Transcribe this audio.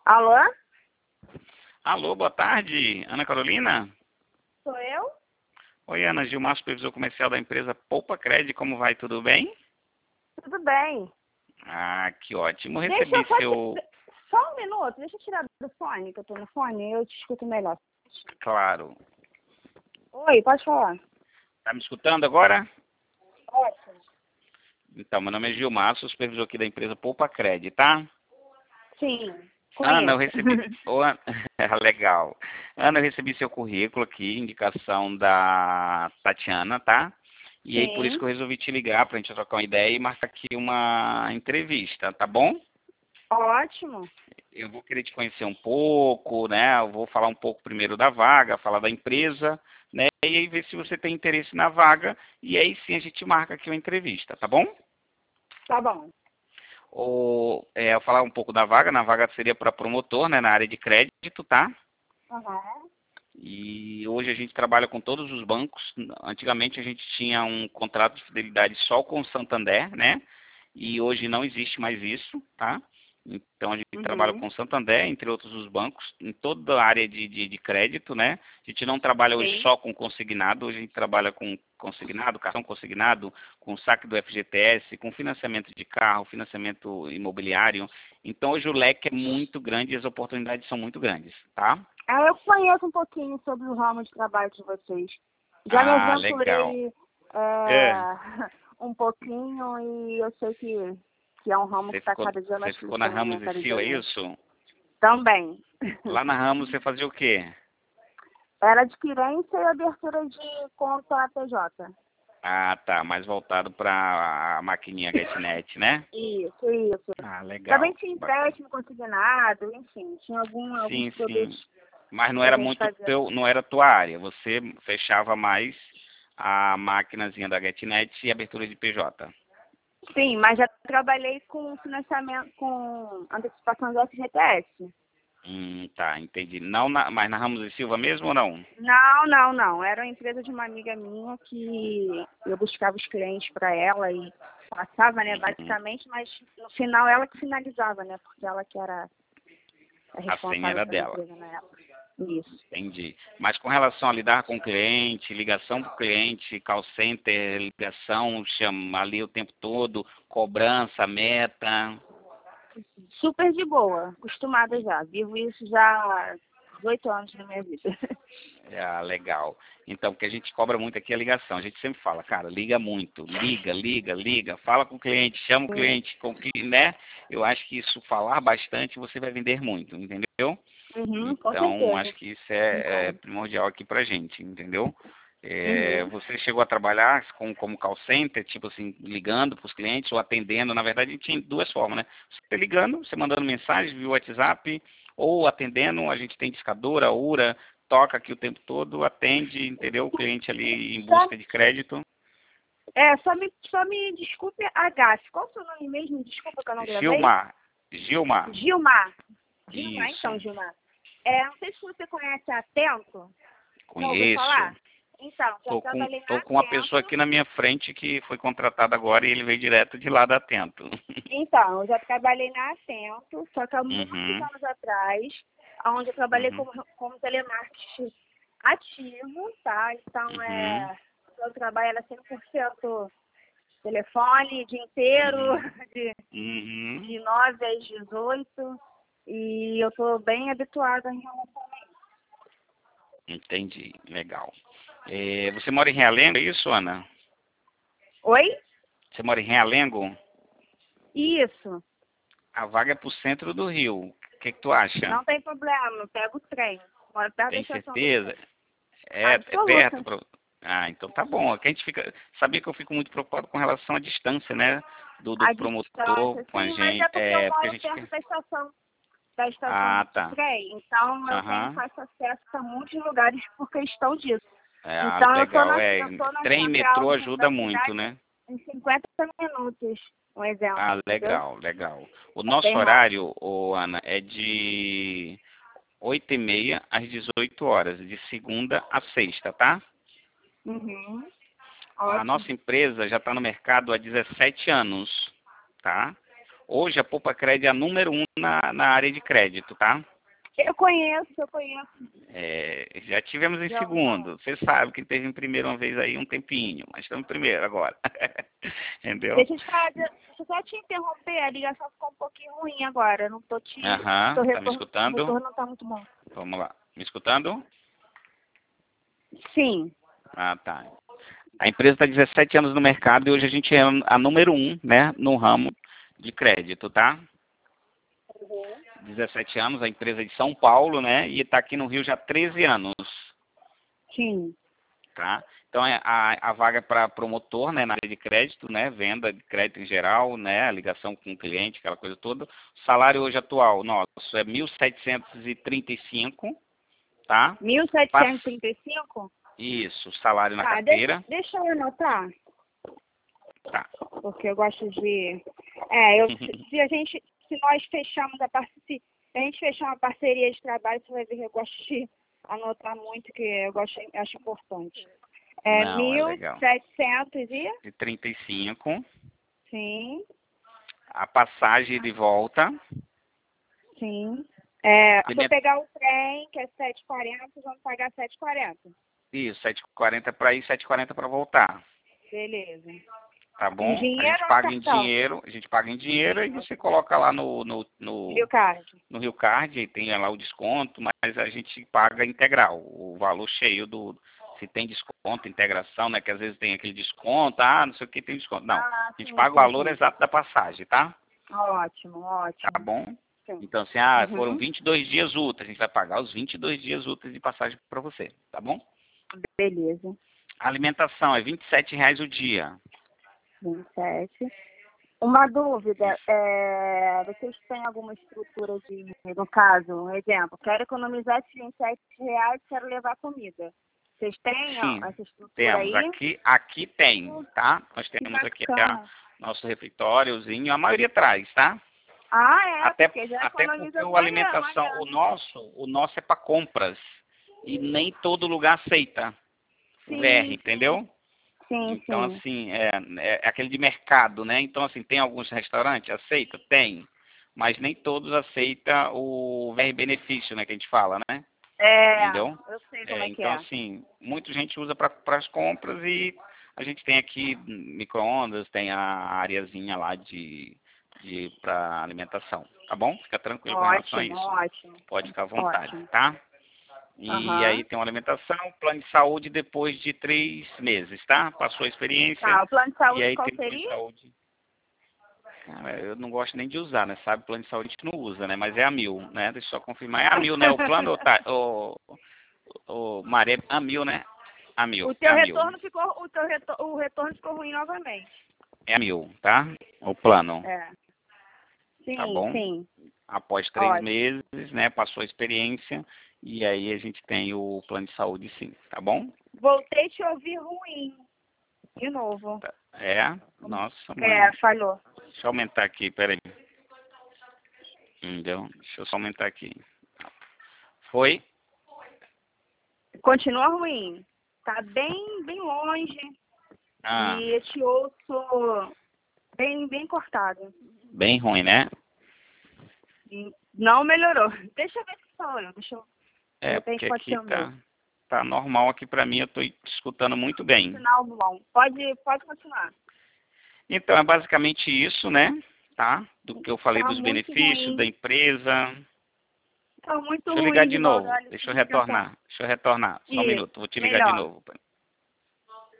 Alô? Alô, boa tarde, Ana Carolina? Sou eu? Oi, Ana, Gilmar, supervisor comercial da empresa Poupa Cred, como vai? Tudo bem? Tudo bem. Ah, que ótimo, Deixa recebi eu só, seu... só um minuto, deixa eu tirar do fone, que eu tô no fone, eu te escuto melhor. Claro. Oi, pode falar. Tá me escutando agora? Ótimo. Então, meu nome é Gilmar, sou supervisor aqui da empresa Poupa Cred, tá? Sim, Ana, eu conheço. recebi... Legal. Ana, eu recebi seu currículo aqui, indicação da Tatiana, tá? E aí, por isso Sim, que eu resolvi te ligar pra gente trocar uma ideia e marcar aqui uma entrevista, tá bom? ótimo. Eu vou querer te conhecer um pouco, né? Eu vou falar um pouco primeiro da vaga, falar da empresa, né? E aí ver se você tem interesse na vaga. E aí sim a gente marca aqui uma entrevista, tá bom? Tá bom. Eu falar um pouco da vaga. Na vaga seria para promotor, né? Na área de crédito, tá? Aham. E hoje a gente trabalha com todos os bancos. Antigamente a gente tinha um contrato de fidelidade só com o Santander, né? E hoje não existe mais isso, tá? Então a gente trabalha Uhum. com o Santander, entre outros os bancos, em toda a área de crédito, né? A gente não trabalha hoje Sim. só com consignado, hoje a gente trabalha com consignado, cartão consignado, com saque do FGTS, com financiamento de carro, financiamento imobiliário. Então hoje o leque é muito grande e as oportunidades são muito grandes, tá? Ah, eu conheço um pouquinho sobre o ramo de trabalho de vocês. Já me Ah, legal. aventurei É, um pouquinho e eu sei que é um ramo que está cada dia você mais ficou na crescendo, né? Ramos e Cada dia Sil, é mais. isso? Também. Lá na Ramos você fazia o quê? Era adquirência e abertura de conta PJ. Ah, tá, mais voltado para a maquininha GetNet, né? Isso, isso. Ah, Também legal, tinha bacana. empréstimo consignado, enfim, tinha alguns Sim, sim. produtos Mas não que a era gente muito fazia. teu, não era tua área. Você fechava mais a maquinazinha da GetNet e abertura de PJ. Sim, mas já trabalhei com financiamento, com antecipação do FGTS. Tá, entendi. Não mas na Ramos e Silva mesmo ou não? Não, não, não. Era uma empresa de uma amiga minha que eu buscava os clientes para ela e passava, né, Uhum. basicamente, mas no final ela que finalizava, né, porque ela que era a A senha responsável era pela dela. empresa na época. Isso. Entendi. Mas com relação a lidar com o cliente, ligação para o cliente, call center, ligação, chama ali o tempo todo, cobrança, meta. Super de boa, acostumada já. Vivo isso já há 18 anos da minha vida. Ah, legal. Então, porque a gente cobra muito aqui a ligação. A gente sempre fala, cara, liga muito, liga, liga, liga, fala com o cliente, chama o cliente, com que, né? Eu acho que isso falar bastante você vai vender muito, entendeu? Uhum, com Então, certeza. acho que isso é Concordo. primordial aqui pra gente, entendeu? Uhum. Você chegou a trabalhar como call center, tipo assim, ligando para os clientes ou atendendo? Na verdade, tinha duas formas, né? Você ligando, você mandando mensagem via WhatsApp, ou atendendo, a gente tem discadora, URA, toca aqui o tempo todo, atende, entendeu? O cliente ali em Só, busca de crédito. só me desculpe a gafe. Qual é o seu nome mesmo? Desculpa que eu não gravei. Gilmar, Gilmar, Gilmar. Gilmar, isso, então, Gilmar. Não sei se você conhece a Atento. Já ouviu conheço. falar? Então, já trabalhei na Tô com uma pessoa Atento. aqui na minha frente que foi contratada agora e ele veio direto de lá da Atento. Então, eu já trabalhei na Atento, só que há muitos Uhum, anos atrás, onde eu trabalhei uhum, como telemarketing ativo, tá? Então, uhum, meu trabalho era 100% telefone, o dia inteiro, uhum, de, uhum. de 9 às 18, e eu estou bem habituada em relação a isso. Entendi, legal. Você mora em Realengo, é isso, Ana? Oi? Você mora em Realengo? Isso, A vaga é pro centro do Rio. O que tu acha? não tem problema, eu pego o trem. Moro perto da Tem estação do certeza? trem. É perto? Absoluta. Ah, então tá bom. Aqui a gente fica. Sabia que eu fico muito preocupado com relação à distância, né? Do A promotor distância, com a sim, mas é gente. porque eu Porque a moro gente perto quer. da estação Ah, de tá. trem, então eu tenho Aham. fácil acesso a muitos lugares por questão disso. Ah, Então eu tô legal. na, eu tô na Trem e central metrô da ajuda muito, cidade né? em 50 minutos, um exemplo, Ah, entendeu? legal, legal. O É nosso bem rápido. horário, Ana, é de 8h30 às 18 horas, de segunda a sexta, tá? Uhum, A ótimo. nossa empresa já está no mercado há 17 anos, tá? Hoje a Poupa Cred é a número 1 na área de crédito, tá? Eu conheço. Já tivemos em segundo. Você sabe que teve em primeiro uma vez aí um tempinho, mas estamos em primeiro agora. Entendeu? Deixa eu só te interromper, a ligação ficou um pouquinho ruim agora. Não tô te. Aham, tá me escutando? O retorno não tá muito bom. Vamos lá. Me escutando? Sim. Ah, tá. A empresa está 17 anos no mercado e hoje a gente é a número 1, né, no ramo de crédito, tá? 17 anos, a empresa é de São Paulo, né, e está aqui no Rio já há 13 anos, Sim. tá? Então a vaga é para promotor, né, na área de crédito, né, venda de crédito em geral, né, a ligação com o cliente, aquela coisa toda. O salário hoje atual nosso é 1.735, tá? 1.735? Isso, salário na Tá, carteira. deixa eu anotar, Tá. porque eu gosto de... se nós fechamos se a gente fechar uma parceria de trabalho, você vai ver que eu gosto de anotar muito, que acho importante. Não, é legal. 1.700 De 35, Sim, a passagem de volta. sim. Se eu pegar o trem, que é 7,40, vamos pagar 7,40. Isso, 7,40 para ir, 7,40 para voltar. Beleza. Tá bom? Dinheiro A gente ou paga em cartão? dinheiro, e você coloca lá no Rio Card. Rio Card, e tem lá o desconto, mas a gente paga integral, o valor cheio se tem desconto, integração, né? Que às vezes tem aquele desconto, não sei o que tem desconto. Não, a gente paga o valor exato da passagem, tá? Ótimo. Tá bom? Sim. Então, assim, foram 22 dias úteis, a gente vai pagar os 22 dias úteis de passagem para você, tá bom? Beleza. A alimentação é R$ 27 o dia. 27. Uma dúvida, vocês têm alguma estrutura no caso, um exemplo, quero economizar esses R$ 27, quero levar comida. Vocês têm Sim, essa estrutura temos. aí? Aqui tem, tá? Nós temos aqui nosso refeitóriozinho, a maioria traz, tá? Porque já Até economiza porque a alimentação, o nosso é para compras. E nem todo lugar aceita o VR, entendeu? Sim, Então, sim. assim, é aquele de mercado, né? Então, assim, tem alguns restaurantes, aceita? Tem. Mas nem todos aceitam o VR benefício, né? Que a gente fala, né? Entendeu? Eu sei como Então, assim, muita gente usa para as compras e a gente tem aqui micro-ondas, tem a areazinha lá para alimentação, tá bom? Fica tranquilo com relação a isso. Ótimo. Pode ficar à vontade, Ótimo. tá? E aí tem uma alimentação, plano de saúde depois de 3 meses, tá? Passou a experiência. Tá, o plano de saúde e aí qual tem plano seria? de saúde. Cara, eu não gosto nem de usar, né? Sabe, plano de saúde a gente não usa, né? Mas é a 1.000, né? Deixa eu só confirmar. É a 1.000, né? O plano o Maré, a 1.000, né? A 1.000. O teu retorno ficou ruim novamente. É a 1.000, tá? O plano. Sim, tá bom? sim. Após 3 meses, né? Passou a experiência e aí a gente tem o plano de saúde, sim, tá bom? Voltei a te ouvir ruim. De novo. Nossa, mãe. Falhou. Deixa eu aumentar aqui, peraí. Entendeu? Deixa eu só aumentar aqui. Foi? Continua ruim. Tá bem longe. E eu te ouço bem cortado. Bem ruim, né? Não melhorou. Deixa eu ver se sou eu. Porque aqui tá normal aqui pra mim, eu tô escutando muito bem. Sinal bom. Pode continuar. Então, é basicamente isso, né? Tá? Do que eu falei dos benefícios ruim. da empresa. Tá muito ruim. Deixa eu ligar de novo. Deixa eu retornar. Só um minuto. Vou te ligar de novo.